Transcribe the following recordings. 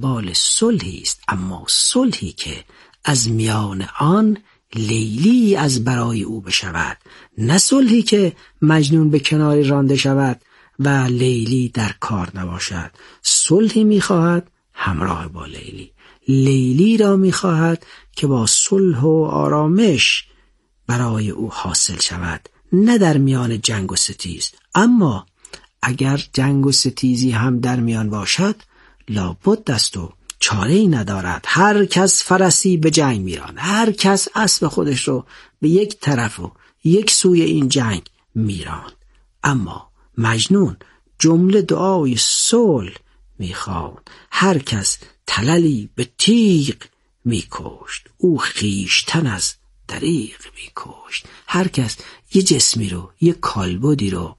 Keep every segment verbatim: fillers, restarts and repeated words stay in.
دنبال صلحی است، اما صلحی که از میان آن لیلی از برای او بشود، نه صلحی که مجنون به کناری رانده شود و لیلی در کار نباشد. صلحی می‌خواهد همراه با لیلی، لیلی را می‌خواهد که با صلح و آرامش برای او حاصل شود، نه در میان جنگ و ستیز. اما اگر جنگ و ستیزی هم در میان باشد لابد است و چاره‌ای ندارد. هر کس فرسی به جنگ میراند، هر کس اسب خودش رو به یک طرف و یک سوی این جنگ میراند. اما مجنون جمله دعای صلح میخواند. هر کس تللی به تیغ میکشت، او خیشتن از دریغ میکشت. هر کس یه جسمی رو، یه کالبدی رو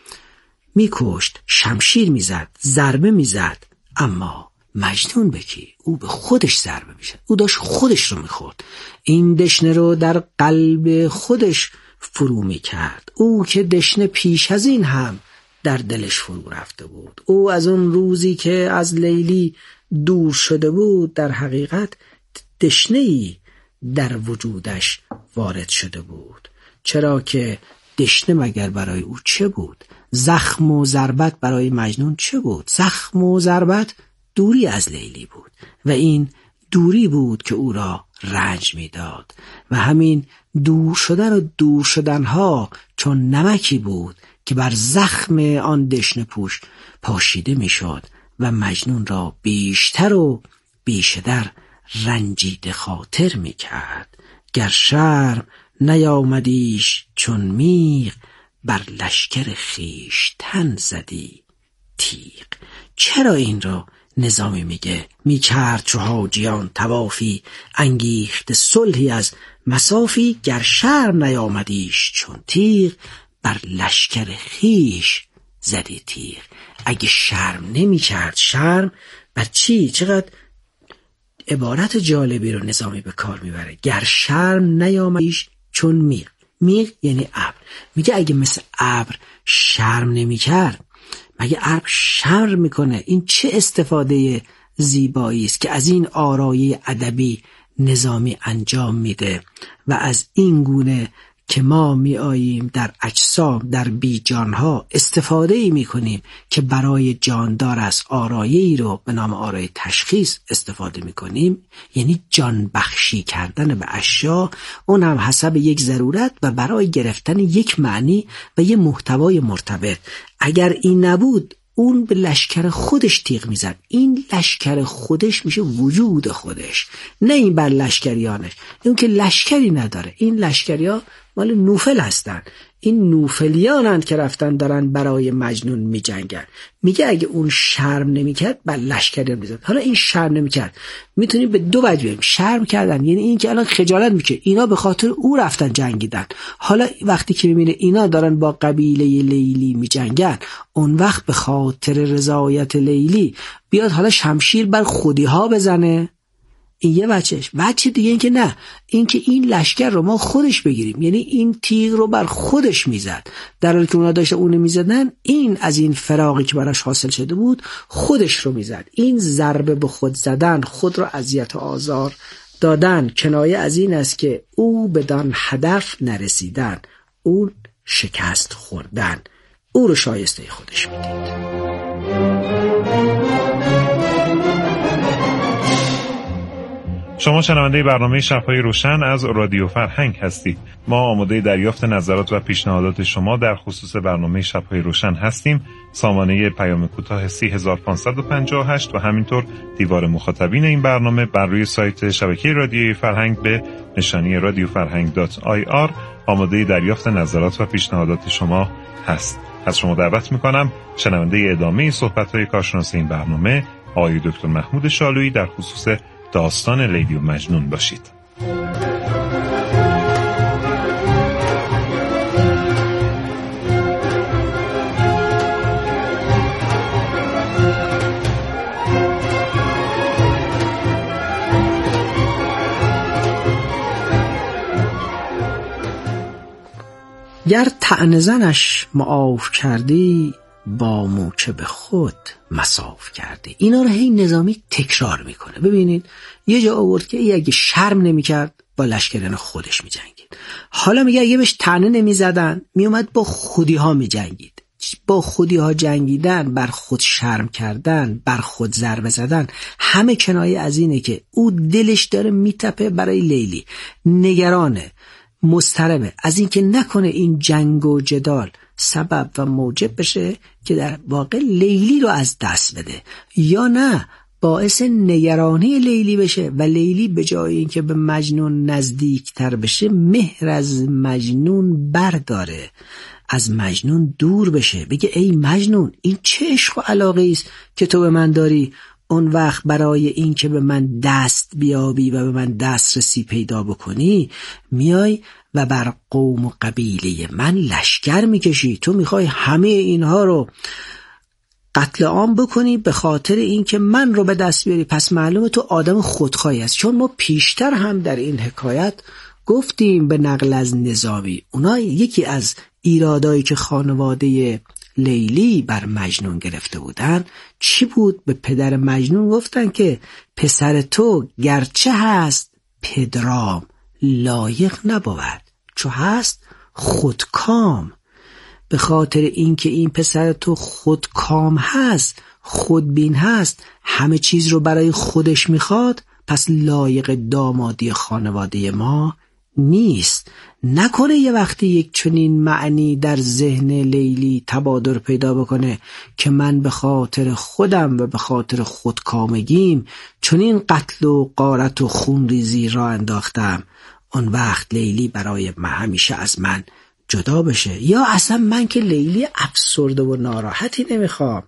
میکشت، شمشیر میزد، ضربه میزد. اما مجنون بکی؟ او به خودش ضربه میزد، او داشت خودش رو میخورد، این دشنه رو در قلب خودش فرو میکرد. او که دشنه پیش از این هم در دلش فرو رفته بود. او از اون روزی که از لیلی دور شده بود در حقیقت دشنه‌ای در وجودش وارد شده بود. چرا که دشنه مگر برای او چه بود؟ زخم و ضربت برای مجنون چه بود؟ زخم و ضربت دوری از لیلی بود و این دوری بود که او را رنج میداد و همین دور شدن و دور شدنها چون نمکی بود که بر زخم آن دشنه پوش پاشیده میشد و مجنون را بیشتر و بیشتر رنجیده خاطر میکرد. گر شرم نیامدیش چون میغ، بر لشکر خویشتن زدی تیغ. چرا این را نظامی میگه؟ میکرد چو حاجیان طوافی، انگیخت صلحی از مسافی. گر شرم نیامدیش چون تیغ، بر لشکر خویش زدی تیغ. اگه شرم نمیکرد، شرم بر چی؟ چقدر عبارت جالبی رو نظامی به کار میبره. گر شرم نیامدیش چون میغ، میغ یعنی ابر. میگه اگه مثل ابر شرم نمیکرد، مگه ابر شرم میکنه؟ این چه استفاده زیبایی است که از این آرایه ادبی نظامی انجام میده و از این گونه که ما می آییم در اجسام، در بیجانها استفاده ای می کنیم که برای جاندار است. آرایه ای رو به نام آرایه تشخیص استفاده می کنیم، یعنی جان بخشی کردن به اشیا، اون هم حسب یک ضرورت و برای گرفتن یک معنی و یک محتوای مرتبط. اگر این نبود اون به لشکر خودش تیغ میزد. این لشکر خودش میشه وجود خودش، نه این بر لشکریانش. اون که لشکری نداره. این لشکریا مال نوفل هستن، این نوفلیانند که رفتن دارن برای مجنون میجنگن. میگه اگه اون شرم نمیکرد بر لشکریان میزد. حالا این شرم نمیکرد، میتونیم به دو وجه بگیم. شرم کردن یعنی این که الان خجالت میکشه، اینا به خاطر او رفتن جنگیدن. حالا وقتی که میبینه اینا دارن با قبیله لیلی میجنگن، اون وقت به خاطر رضایت لیلی بیاد حالا شمشیر بر خودی ها بزنه. این یه بچهش. بچه دیگه این که نه، این که این لشکر رو ما خودش بگیریم، یعنی این تیغ رو بر خودش میزد. در حالی که اونا داشته اونه میزدن، این از این فراغی که براش حاصل شده بود خودش رو میزد. این ضربه به خود زدن، خود رو اذیت و آزار دادن، کنایه از این است که او بدان هدف نرسیدن، اون شکست خوردن، او رو شایسته خودش میدید. شما شنونده برنامه شب‌های روشن از رادیو فرهنگ هستید. ما آماده دریافت نظرات و پیشنهادات شما در خصوص برنامه شب‌های روشن هستیم. سامانه پیام کوتاه سی هزار و پانصد و پنجاه و هشت و همینطور دیوار مخاطبین این برنامه بر روی سایت شبکه رادیوی فرهنگ به نشانی رادیو فرهنگ دات آی آر آماده دریافت نظرات و پیشنهادات شما هست. از شما دعوت می‌کنم شنونده ادامه صحبت‌های کارشناس این برنامه آقای دکتر محمود شالویی در خصوص داستان لیلی و مجنون باشید. گر طعنه زنش معاف کردی، با موکب خود مصاف کرده. اینا رو هی نظامی تکرار میکنه. ببینید یه جا آورد که ای اگه شرم نمیکرد با لشکران خودش میجنگید. حالا میگه اگه بهش طعنه نمیزدن میومد با خودی ها میجنگید. با خودی ها جنگیدن، بر خود شرم کردن، بر خود ضربه زدن، همه کنایه از اینه که او دلش داره میتپه برای لیلی، نگرانه، مضطربه از اینکه نکنه این جنگ و جدال سبب و موجب بشه که در واقع لیلی رو از دست بده، یا نه باعث نگرانی لیلی بشه و لیلی به جای اینکه به مجنون نزدیکتر بشه مهر از مجنون برداره، از مجنون دور بشه، بگه ای مجنون این چه عشق و علاقه است که تو به من داری، اون وقت برای این که به من دست بیابی و به من دسترسی پیدا بکنی میای و بر قوم و قبیله من لشکر میکشی، تو میخوای همه اینها رو قتل عام بکنی به خاطر این که من رو به دست بیاری. پس معلومه تو آدم خودخواهی است. چون ما پیشتر هم در این حکایت گفتیم به نقل از نظامی، اونا یکی از ایرادایی که خانواده لیلی بر مجنون گرفته بودن چی بود؟ به پدر مجنون گفتن که پسر تو گرچه هست پدرام لایق نبود، چو هست خودکام. به خاطر اینکه این پسر تو خودکام هست، خودبین هست، همه چیز رو برای خودش میخواد، پس لایق دامادی خانواده ما نیست. نکنه یه وقتی یک چنین معنی در ذهن لیلی تبادر پیدا بکنه که من به خاطر خودم و به خاطر خودکامگیم چنین قتل و غارت و خونریزی را انداختم، اون وقت لیلی برای من همیشه از من جدا بشه. یا اصلا من که لیلی افسرده و ناراحتی نمیخوام.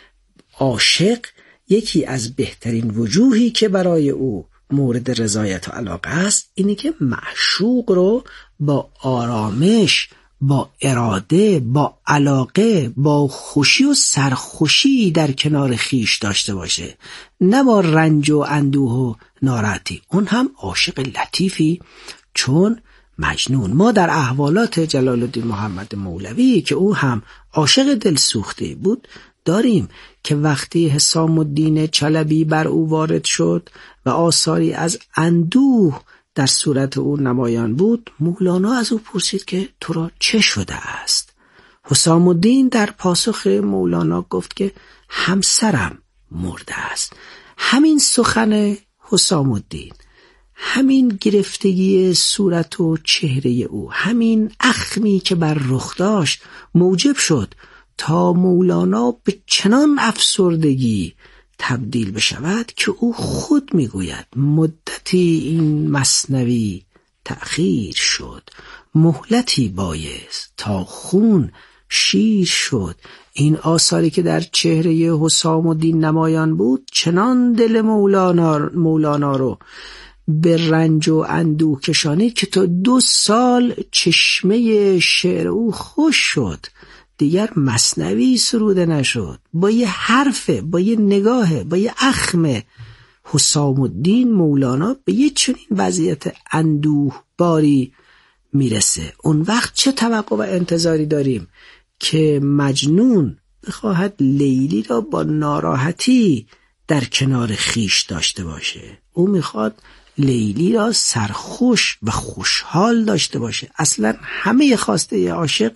عاشق یکی از بهترین وجوهی که برای او مورد رضایت و علاقه است اینه که معشوق رو با آرامش، با اراده، با علاقه، با خوشی و سرخوشی در کنار خیش داشته باشه، نه با رنج و اندوه و ناراحتی. اون هم عاشق لطیفی چون مجنون. ما در احوالات جلال الدین محمد مولوی که او هم عاشق دلسوخته بود داریم که وقتی حسام الدین چلبی بر او وارد شد و آثاری از اندوه در صورت او نمایان بود، مولانا از او پرسید که تو را چه شده است؟ حسام الدین در پاسخ مولانا گفت که همسرم مرده است. همین سخن حسام الدین، همین گرفتگی صورت و چهره او، همین اخمی که بر رخ داشت موجب شد تا مولانا به چنان افسردگی تبدیل بشود که او خود میگوید مدتی این مثنوی تأخیر شد، مهلتی بایست تا خون شیر شد. این آثاری که در چهره حسام الدین نمایان بود چنان دل مولانا, مولانا رو به رنج و اندوه کشانید که تا دو سال چشمه شعر او خوش شد، دیگر مثنوی سروده نشد. با یه حرفه، با یه نگاهه، با یه اخمه حسام الدین مولانا به یه چنین وضعیت اندوه باری میرسه. اون وقت چه توقع و انتظاری داریم که مجنون بخواهد لیلی را با ناراحتی در کنار خیش داشته باشه؟ او میخواد لیلی را سرخوش و خوشحال داشته باشه. اصلا همه خواسته عاشق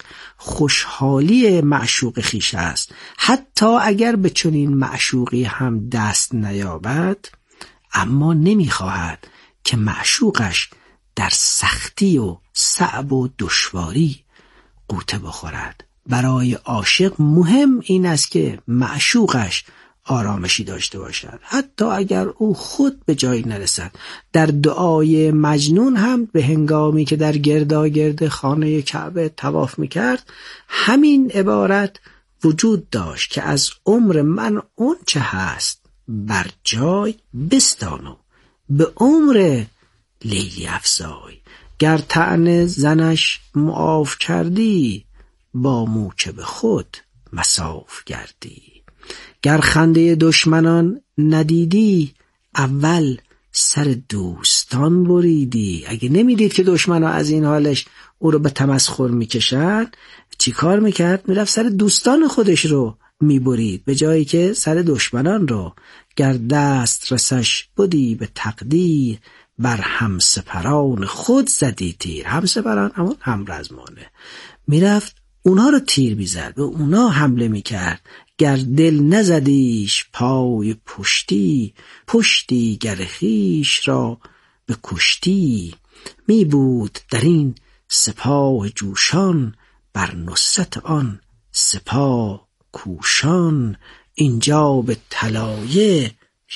خوشحالی معشوق خیش است. حتی اگر به چنین معشوقی هم دست نیابد، اما نمیخواهد که معشوقش در سختی و صعب و دشواری غوطه بخورد. برای عاشق مهم این است که معشوقش آرامشی داشته باشد، حتی اگر او خود به جایی نرسد. در دعای مجنون هم به هنگامی که در گرداگرد خانه کعبه طواف میکرد همین عبارت وجود داشت که از عمر من اون چه هست بر جای بستانو، به عمر لیلی افزای. گر طعن زنش معاف کردی، با موکب خود مصاف گردی. گر خنده دشمنان ندیدی، اول سر دوستان بریدی. اگه نمیدید که دشمن ها از این حالش او رو به تمسخر میکشن، چی کار میکرد؟ میرفت سر دوستان خودش رو میبرید به جایی که سر دشمنان رو. گر دست رسش بودی به تقدیر، بر همسپران خود زدی تیر. همسپران همون همرزمانه. میرفت اونها رو تیر میزد، به اونها حمله میکرد. گر دل نزدیش پای پشتی، پشتی گر خویش را به کشتی. می بود در این سپاه جوشان، بر نصرت آن سپاه کوشان. اینجا به طلایه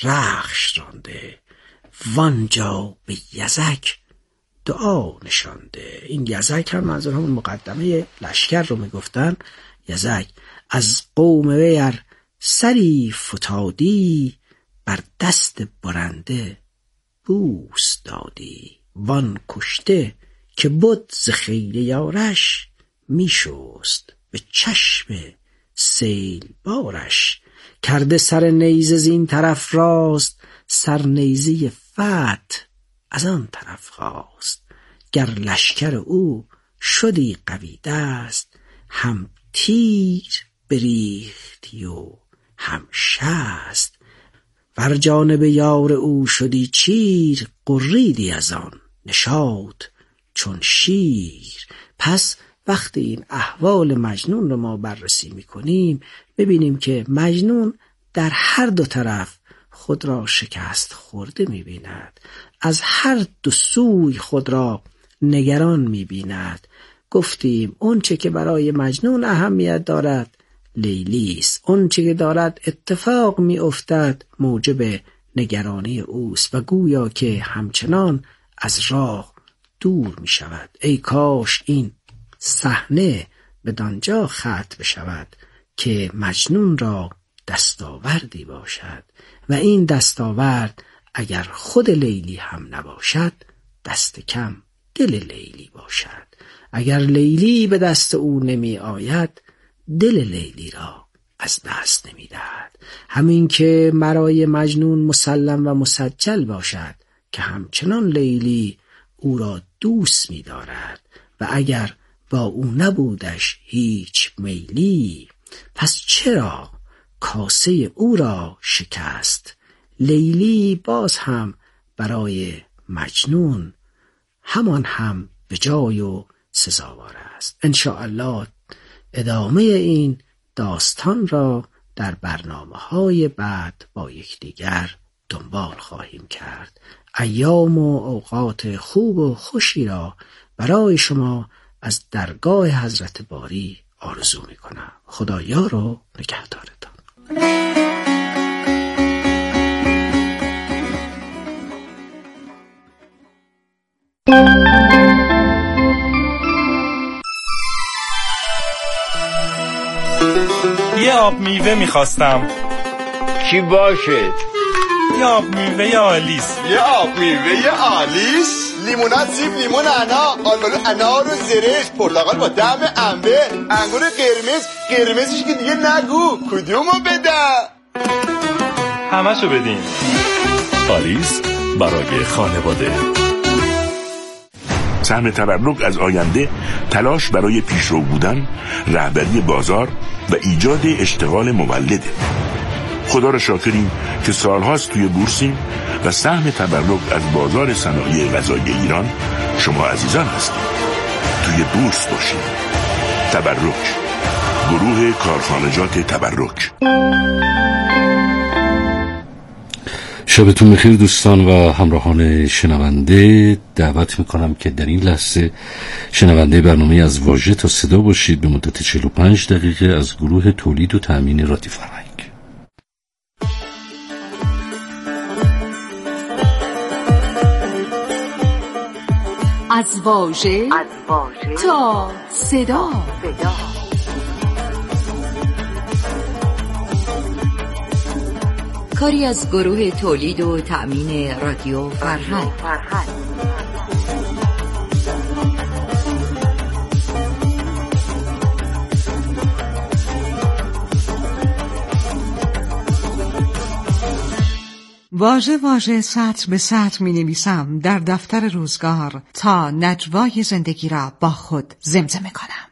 رخش رانده، وانجا به یزک دعا نشانده. این یزک هم منظور همون مقدمه لشکر رو میگفتن. یزک از قوم ویر سری فتادی، بر دست برنده بوس دادی. وان کشته که بود ز خیل یارش، میشست به چشم سیل بارش. کرده سر نیزه زین طرف راست، سر نیزه فتح از آن طرف خواست. گر لشکر او شدی قوی دست، هم تیر بریختی و هم شست. ور جانب یار او شدی چیر، قریدی از آن نشاط چون شیر. پس وقتی این احوال مجنون رو ما بررسی میکنیم، ببینیم که مجنون در هر دو طرف خود را شکست خورده میبیند، از هر دو سوی خود را نگران میبیند. گفتیم اون چه که برای مجنون اهمیت دارد لیلی است، اون چه که دارد اتفاق میافتد موجب نگرانی اوست و گویا که همچنان از راه دور میشود. ای کاش این صحنه بدانجا ختم بشود که مجنون را دستاوردی باشد و این دستاورد اگر خود لیلی هم نباشد، دست کم دل لیلی باشد. اگر لیلی به دست او نمی آید، دل لیلی را از دست نمی دهد. همین که برای مجنون مسلم و مسجل باشد که همچنان لیلی او را دوست می دارد و اگر با او نبودش هیچ میلی، پس چرا کاسه او را شکست؟ لیلی باز هم برای مجنون همان هم به جای و سزاوار است. انشاءالله ادامه این داستان را در برنامه‌های بعد با یکدیگر دنبال خواهیم کرد. ایام و اوقات خوب و خوشی را برای شما از درگاه حضرت باری آرزو میکنم. خدا یار و نگهدارتان. یه آب میوه میخواستم. چی باشه؟ یه آب میوه آلیس. یه آب میوه آلیس؟ لیموناد، سیب، لیمون، انا، آلبالو، انار و زرشک، پرتقال با طعم انبه، انگور قرمز. قرمزش که دیگه نگو، کدومو بدم؟ همشو بدین. آلیس برای خانواده. سهم تبرک از آینده، تلاش برای پیشرو بودن، رهبری بازار و ایجاد اشتغال مولده. خدا را شاکریم که سالهاست توی بورسیم و سهم تبرک از بازار صنایع غذایی ایران شما عزیزان هستید. توی بورس باشید. تبرک، گروه کارخانجات تبرک. شبتون بخیر دوستان و همراهان شنونده. دعوت میکنم که در این لحظه شنونده برنامه از واژه تا صدا باشید به مدت چهل و پنج دقیقه از گروه تولید و تأمین رادیو فرهنگ. از واژه تا صدا. کاری از گروه تولید و تأمین رادیو فرهنگ. واژه واژه سطر به سطر می نویسم در دفتر روزگار تا نجوای زندگی را با خود زمزمه کنم.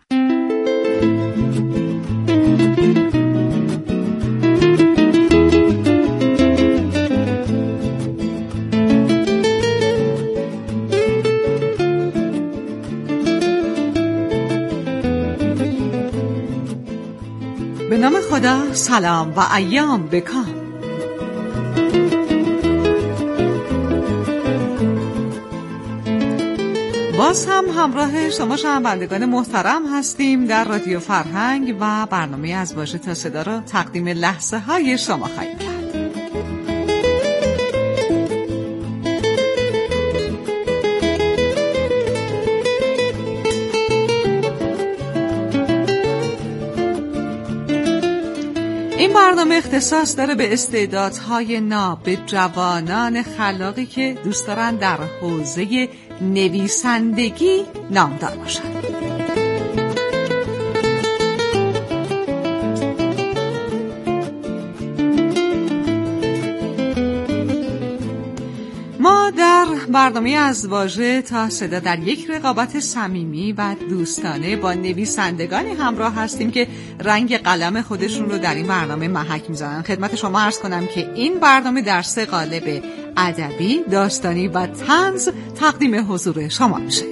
به نام خدا، سلام و ایام بکام. باز هم همراه شما شنوندگان محترم هستیم در رادیو فرهنگ و برنامه از واژه تا صدا را تقدیم لحظه های شما خواهیم کرد. این برنامه اختصاص داره به استعدادهای ناب، به جوانان خلاقی که دوست دارن در حوزه نویسندگی نامدار باشن. ما در برنامه از واژه تا صدا در یک رقابت صمیمی و دوستانه با نویسندگانی همراه هستیم که رنگ قلم خودشون رو در این برنامه محک میزنن. خدمت شما عرض کنم که این برنامه در سه قالب ادبی، داستانی و طنز تقدیم حضور شما میشه.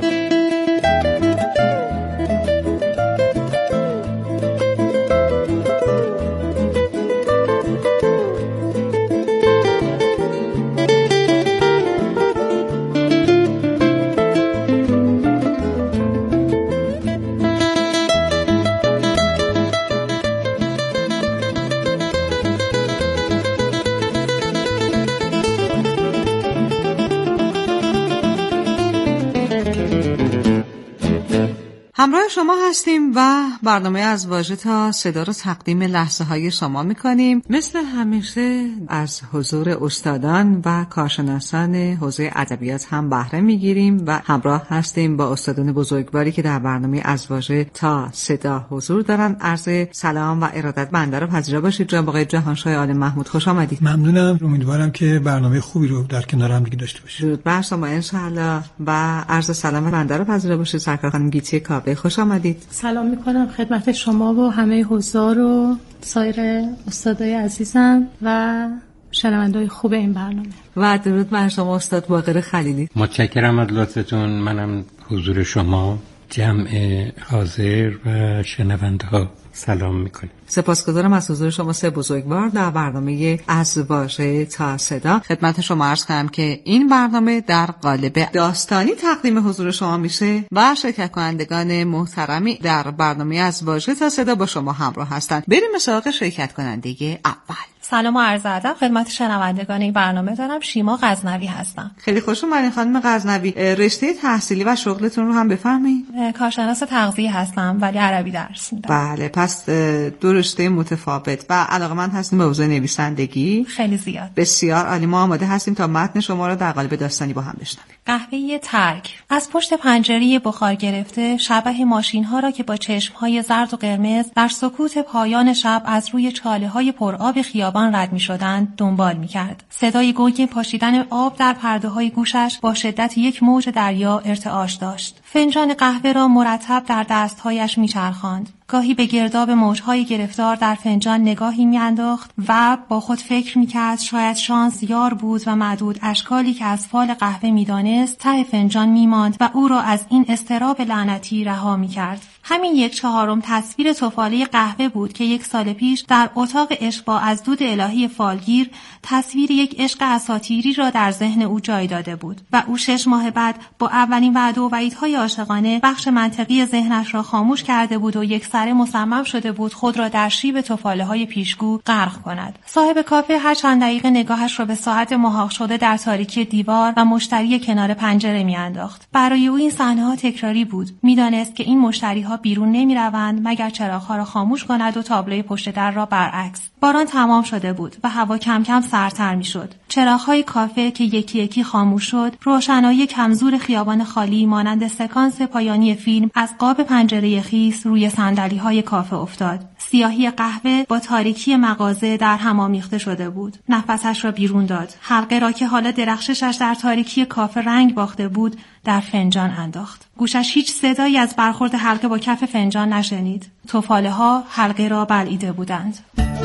همراه شما هستیم و برنامه از واژه تا صدا رو تقدیم لحظه های شما میکنیم. مثل همیشه از حضور استادان و کارشناسان حوزه ادبیات هم بهره میگیریم و همراه هستیم با استادان بزرگواری که در برنامه از واژه تا صدا حضور دارن. عرض سلام و ارادت بنده رو پذیرا باشید. جناب آقای جهانشاه عالم محمود، خوش آمدید. ممنونم. امیدوارم که برنامه خوبی رو در کنار هم دیگه داشته باشید. درود بر شما ان شاء الله. و عرض سلام بنده رو پذیرا باشید سرکار خانم گیتی کاوه، خوش آمدید. سلام میکنم خدمت شما و همه حضار و سایر استادای عزیزم و شنونده‌های خوب این برنامه. و درود بر شما استاد باقر خلیلی. متشکرم از لطفتون. منم حضور شما، جمع حاضر و شنونده‌ها سلام میکنم. سپاسگزارم از حضور شما سه بزرگوار در برنامه از واژه تا صدا. خدمت شما عرض کنم که این برنامه در قالب داستانی تقدیم حضور شما میشه و شرکت کنندگان محترمی در برنامه از واژه تا صدا با شما همراه هستند. بریم به سراغ شرکت کننده اول. سلام و عرض ادب خدمت شنوندگان این برنامه دارم. شیما غزنوی هستم. خیلی خوش اومدین خانم غزنوی. رشته تحصیلی و شغلتون رو هم بفرمایید. کارشناس تغذیه هستم ولی عربی درس میدم. بله، پس دو رشته متفاوت و علاقه‌مند هستیم به حوزه نویسندگی. خیلی زیاد. بسیار عالی. ما آماده هستیم تا متن شما رو در قالب داستانی با هم بشنویم. قهوه ترک. از پشت پنجره بخار گرفته شبح ماشین‌ها را که با چشم‌های زرد و قرمز در سکوت پایان شب از روی چاله‌های پرآب خیابان رد می‌شدند دنبال می‌کرد. صدای گنگ پاشیدن آب در پرده‌های گوشش با شدت یک موج دریا ارتعاش داشت. فنجان قهوه را مرتب در دست‌هایش می‌چرخاند. گاهی به گرداب موج‌های گرفتار در فنجان نگاهی می‌انداخت و با خود فکر می‌کرد شاید شانس یار بود و معدود اشکالی که از فال قهوه می‌دانست ته فنجان می‌ماند و او را از این اضطراب لعنتی رها می‌کرد. همین یک چهارم تصویر توفاله قهوه بود که یک سال پیش در اتاق اشباع از دود الهی فالگیر تصویر یک عشق اساطیری را در ذهن او جای داده بود و او شش ماه بعد با اولین وعده و وعیدهای عاشقانه بخش منطقی ذهنش را خاموش کرده بود و یک سره مصمم شده بود خود را در شیب توفاله‌های پیشگو غرق کند. صاحب کافه هر چند دقیقه نگاهش را به ساعت محاق شده در تاریکی دیوار و مشتری کنار پنجره می‌انداخت. برای او این صحنه‌ها تکراری بود. می‌دانست که این مشتری‌ها بیرون نمی‌روند مگر چراغ‌ها را خاموش کند و تابلوی پشت در را برعکس. باران تمام شده بود و هوا کم کم سردتر می‌شد. چراغ‌های کافه که یکی یکی خاموش شد، روشنایی کمزور خیابان خالی مانند سکانس پایانی فیلم از قاب پنجره خیس روی صندلی‌های کافه افتاد. سیاهی قهوه با تاریکی مغازه در هم آمیخته شده بود. نفسش را بیرون داد. حلقه را که حالا درخششش در تاریکی کافه رنگ باخته بود در فنجان انداخت. گوشش هیچ صدایی از برخورد حلقه با کف فنجان نشنید. تفاله ها حلقه را بلعیده بودند.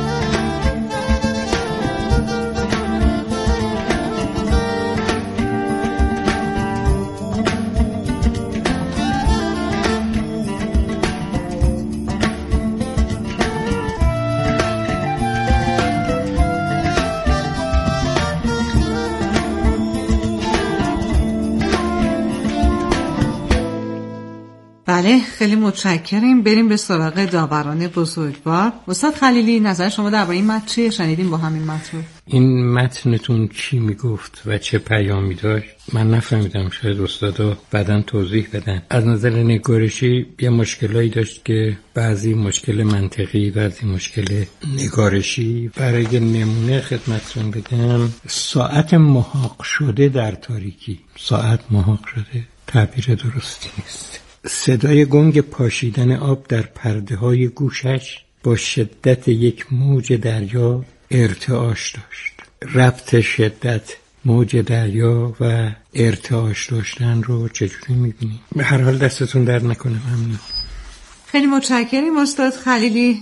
بله، خیلی متشکریم. بریم به سراغ داوران بزرگوار. استاد خلیلی، نظر شما درباره این متن چیه؟ شنیدیم با همین متن این متنتون چی میگفت و چه پیامی داشت؟ من نفهمیدم، شاید استادا بعداً توضیح بدن. از نظر نگارشی یه مشکلایی داشت که بعضی مشکل منطقی، بعضی مشکل نگارشی. برای نمونه خدمتتون بگم، ساعت محاق شده در تاریکی. ساعت محاق شده تعبیر درستی نیست. صدای گنگ پاشیدن آب در پرده های گوشش با شدت یک موج دریا ارتعاش داشت. ربط شدت موج دریا و ارتعاش داشتن رو چجوری میبینی؟ به هر حال دستتون درد نکنه. ممنون. خیلی متشکریم استاد خلیلی.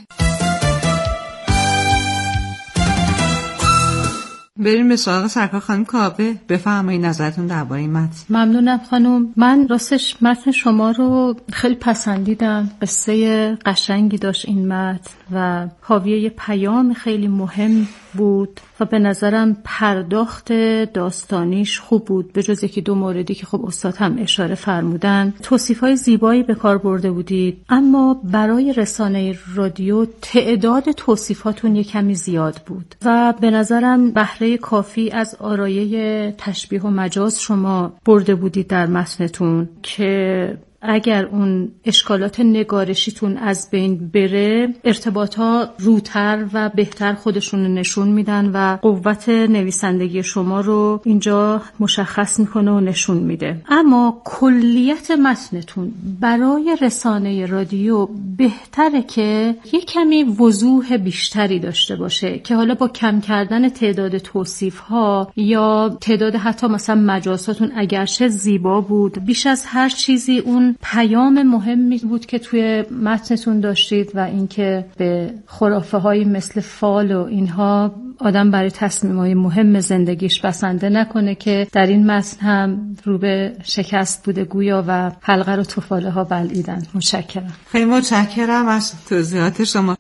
بریم به سراغ سرکار خانم کاوه. بفرمایید نظرتون درباره این متن. ممنونم خانم. من راستش متن شما رو خیلی پسندیدم. قصه قشنگی داشت این متن و حاوی یه پیام خیلی مهم بود و به نظرم پرداخت داستانیش خوب بود، به جز یکی دو موردی که خب استاد هم اشاره فرمودن. توصیف‌های زیبایی به کار برده بودید، اما برای رسانه رادیو تعداد توصیفاتون یک کمی زیاد بود و به نظرم بهره کافی از آرایه تشبیه و مجاز شما برده بودید در متنتون که اگر اون اشکالات نگارشیتون از بین بره، ارتباطات روتر و بهتر خودشون نشون میدن و قوت نویسندگی شما رو اینجا مشخص میکنه و نشون میده. اما کلیت متنتون برای رسانه رادیو بهتره که یک کمی وضوح بیشتری داشته باشه که حالا با کم کردن تعداد توصیف ها یا تعداد حتی مثلا مجازاتون اگرچه زیبا بود، بیش از هر چیزی اون پیام مهمی بود که توی متنتون داشتید و اینکه به خرافه های مثل فال و اینها آدم برای تصمیم‌های مهم زندگیش بسنده نکنه که در این متن هم رو به شکست بوده گویا و حلقه رو تفاله ها بلعیدن. متشکرم. خیلی متشکرم از توضیحات شما.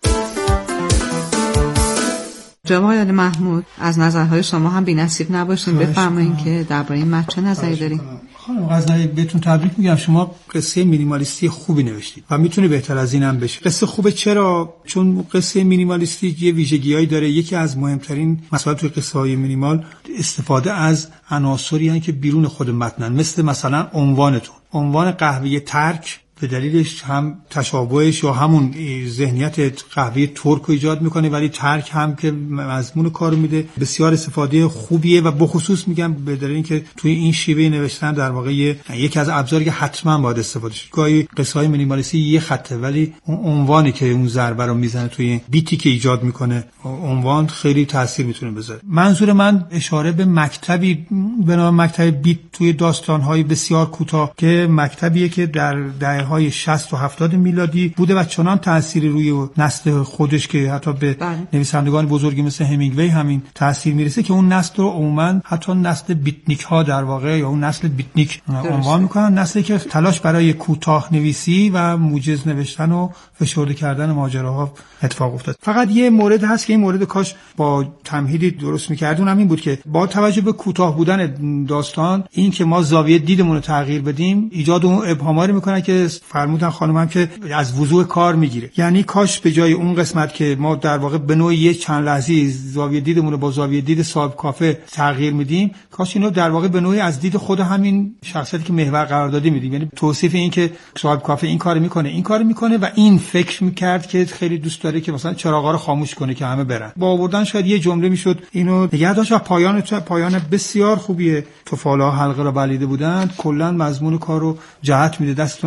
جناب آقای محمود، از نظرهای شما هم بی‌نصیب نباشین، بفرمایید که درباره این متن چه نظری دارین. خانم غزنوی، بهتون تبریک میگم، شما قصه مینیمالیستی خوبی نوشتید و میتونه بهتر از این هم بشه. قصه خوبه چرا؟ چون قصه مینیمالیستی یه ویژگیایی داره. یکی از مهمترین مسائل توی قصه های مینیمال استفاده از عناصری هستند که بیرون خود متنن، مثل مثلا عنوانتون. عنوان قهوه ترک به دلیلش هم تشابهش یا همون ذهنیت قهوه ترک رو ایجاد میکنه، ولی ترک هم که مضمون کارو میده. بسیار استفاده خوبیه و بخصوص میگم به دلیل اینکه توی این شیوه نوشتن در واقع یکی از ابزاری که حتما باید استفاده شه. گاهی قصه های مینیمالیستی یه خطه، ولی اون عنوانی که اون ضربه رو میزنه توی بیتی که ایجاد میکنه، عنوان خیلی تاثیر میتونه بذاره. منظور من اشاره به مکتبی به نام مکتب بیت توی داستان‌های بسیار کوتاه که مکتبیه که در دهه های شصت و هفتاد میلادی بوده و چنان تأثیری روی نسل خودش که حتی به نویسندگان بزرگی مثل همینگوی همین تأثیر میرسه که اون نسل رو عموما حتی نسل بیتنیک ها در واقع یا اون نسل بیتنیک عنوان میکنن، نسلی که تلاش برای کوتاه نویسی و موجز نوشتن و فشرده کردن ماجراها اتفاق افتاد. فقط یه مورد هست که این مورد کاش با تمهیدی درست می‌کردون، همین بود که با توجه به کوتاه بودن داستان، این که ما زاویه دیدمون رو تغییر بدیم ایجاد اون ابهاماری میکنه که فرمودن خانمم که از وضوح کار میگیره. یعنی کاش به جای اون قسمت که ما در واقع به نوعی یه چند لحظه زاویه دیدمون رو با زاویه دید صاحب کافه تغییر میدیم، کاش اینو در واقع به نوعی از دید خود همین شخصیتی که محور قرار دادیم میدیم. یعنی توصیف این که صاحب کافه این کارو میکنه این کارو میکنه و این فکر میکرد که خیلی دوست داره که مثلا چراغا رو خاموش کنه که همه برن. با آوردن شاید یه جمله میشد اینو نگه داشت و پایان پایان بسیار خوبیه. تفاله حلقه رو بلعیده بودند، کلا مضمون کارو جهت میده. دستتون درد نکنه.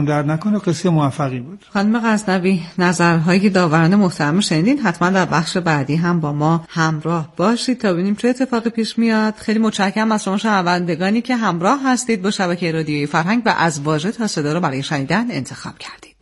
نکنه قصه موفقی بود. خانم غزنوی، نظرهای داوران محترم شنیدین. حتما در بخش بعدی هم با ما همراه باشید تا ببینیم چه اتفاقی پیش میاد. خیلی متشکرم از شما شنوندگانی که همراه هستید با شبکه رادیویی فرهنگ و از واژه تا صدا رو برای شنیدن انتخاب کردید.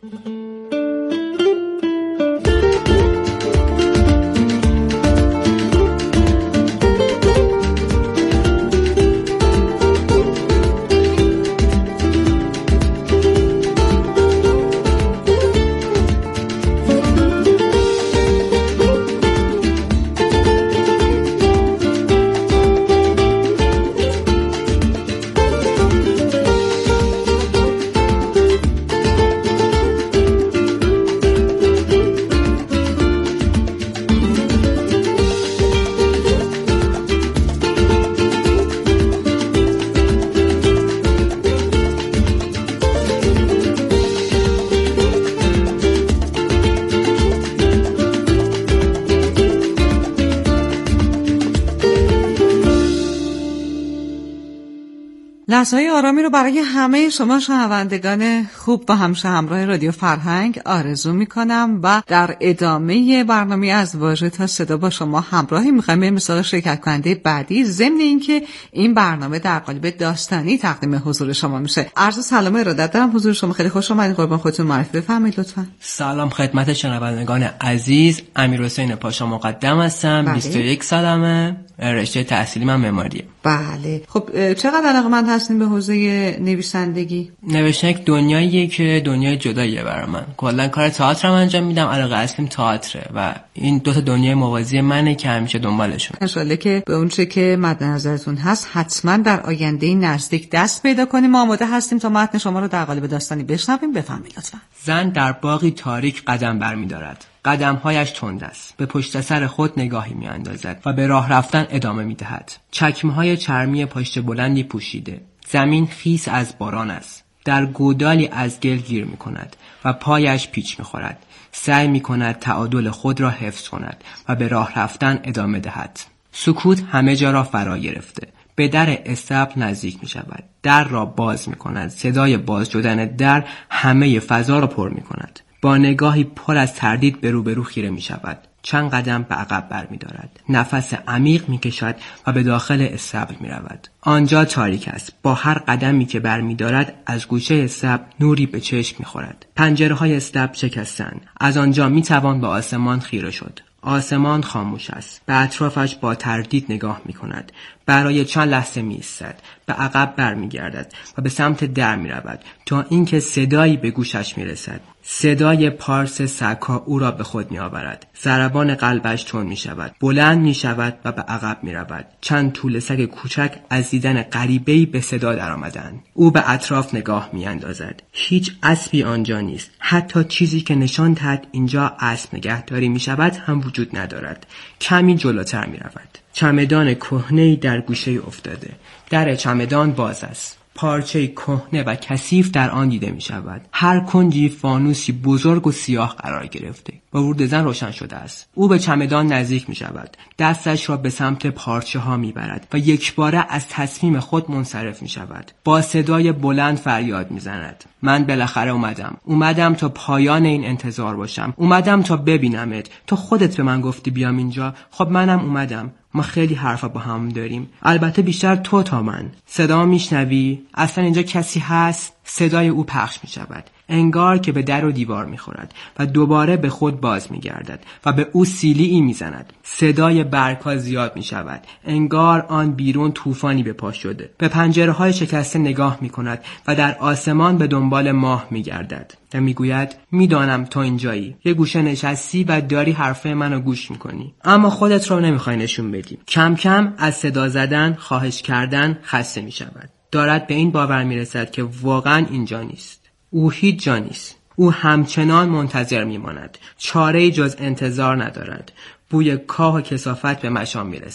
لحظه‌های آرامی رو برای همه شما شنوندگان خوب و همشه همراه رادیو فرهنگ آرزو میکنم و در ادامه برنامه از واژه تا صدا با شما همراهی میخوایم به مثال شرکت کننده بعدی، ضمن اینکه این برنامه در قالب داستانی تقدیم حضور شما میشه. عرض سلام ارادت دارم حضور شما. خیلی خوش اومدید. قربان خودتون معرفی بفرمایید لطفا. سلام خدمت شنوندگان عزیز، امیرحسین پاشا مقدم هستم. بله. بیست و یک سالمه. رشته تحصیلی من معماریه. بله. خب چقدر علاقه‌مند هستین به حوزه نویسندگی؟ نوشتن یک دنیاییه که دنیای جداییه برای من. کلا کار تئاترم انجام میدم، علاقه اصلیم تئاتره و این دو تا دنیای موازی منه که همیشه دنبالشون. ان شاءالله که به اون چه که مد نظرتون هست حتما در آینده نزدیک دست پیدا کنیم. ما آماده هستیم تا متن شما رو در قالب داستانی بشنویم. بفرمایید لطفا. زن در باغی تاریک قدم برمی‌دارد. قدم‌هایش تند است. به پشت سر خود نگاهی می‌اندازد و به راه رفتن ادامه می‌دهد. چکمه‌های چرمی پشت بلندی پوشیده. زمین خیس از باران است. در گودالی از گل گیر می‌کند و پایش پیچ می‌خورد. سعی می‌کند تعادل خود را حفظ کند و به راه رفتن ادامه دهد. سکوت همه جا را فرا گرفته. به در استبل نزدیک می‌شود. در را باز می‌کند. صدای باز شدن در همه فضا را پر می‌کند. با نگاهی پر از تردید به روبرو خیره می شود. چند قدم به عقب بر می دارد. نفس عمیق می کشد و به داخل استبل می رود. آنجا تاریک است. با هر قدمی که بر می دارد از گوشه استبل نوری به چشم می خورد. پنجره های استبل شکستند. از آنجا می توان به آسمان خیره شد. آسمان خاموش است. به اطرافش با تردید نگاه می کند. برای چند لحظه می ایستد. به عقب بر می گردد و به سمت در می رود تا اینکه صدایی به گوشش می رسد. صدای پارس سگ‌ها او را به خود می آورد. ضربان قلبش تند می شود. بلند می شود و به عقب می رود. چند توله سگ کوچک از دیدن غریبه‌ای به صدا در آمدند. او به اطراف نگاه می اندازد. هیچ اسبی آنجا نیست. حتی چیزی که نشان دهد اینجا اسب نگهداری می شود هم وجود ندارد. کمی جلوتر می رود. چمدان کهنه‌ای در گوشه افتاده. در چمدان باز است. پارچه کهنه و کثیف در آن دیده می شود. هر کنجی فانوسی بزرگ و سیاه قرار گرفته. با ورود زن روشن شده است. او به چمدان نزدیک می شود. دستش را به سمت پارچه ها می برد و یکباره از تصمیم خود منصرف می شود. با صدای بلند فریاد می زند. من بالاخره اومدم. اومدم تا پایان این انتظار باشم. اومدم تا ببینمت. تو خودت به من گفتی بیام اینجا. خب منم اومدم. ما خیلی حرفا با هم داریم. البته بیشتر تو تا من. صدا میشنوی؟ اصلا اینجا کسی هست؟ صدای او پخش می شود. انگار که به در و دیوار می خورد و دوباره به خود باز می گردد و به او سیلی می زند. صدای برگ‌ها زیاد می شود. انگار آن بیرون طوفانی به پا شده. به پنجره های شکسته نگاه می کند و در آسمان به دنبال ماه می گردد و می گوید می دانم تو اینجایی. یه گوشه نشستی و داری حرفه منو گوش می کنی. اما خودت رو نمی خوای نشون بدی. کم کم از صدا زدن، خواهش کردن خسته می شود. دارد به این باور می رسد که واقعا اینجا نیست. او هیچ جا نیست. او همچنان منتظر می ماند. چاره‌ای جز انتظار ندارد. بوی کاه و کثافت به مشام می رسد.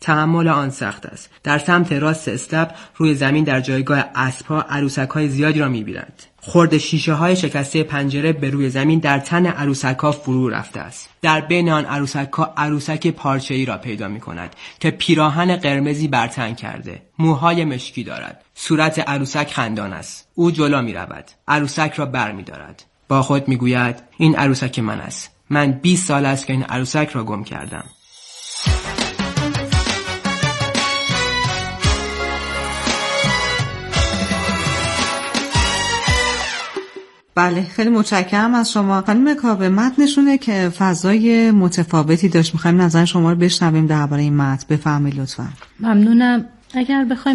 تحمل آن سخت است. در سمت راست اسطبل روی زمین در جایگاه اسب‌ها عروسک‌های زیادی را می‌بینند. خرد شیشه‌های شکسته پنجره به روی زمین در تن عروسک‌ها فرو رفته است. در بین آن عروسک‌ها عروسک پارچه‌ای را پیدا می‌کند که پیراهن قرمزی بر تن کرده. موهای مشکی دارد. صورت عروسک خندان است. او جلو می‌رود. عروسک را برمی‌دارد. با خود می‌گوید این عروسک من است. من بیست سال است که این عروسک را گم کردم. بله، خیلی متشکرم از شما خانم کاوه. متنشونه که فضای متفاوتی داشت. می‌خوایم نظر شما رو بشنویم درباره این متن. بفرمایید لطفاً. ممنونم. اگر بخوایم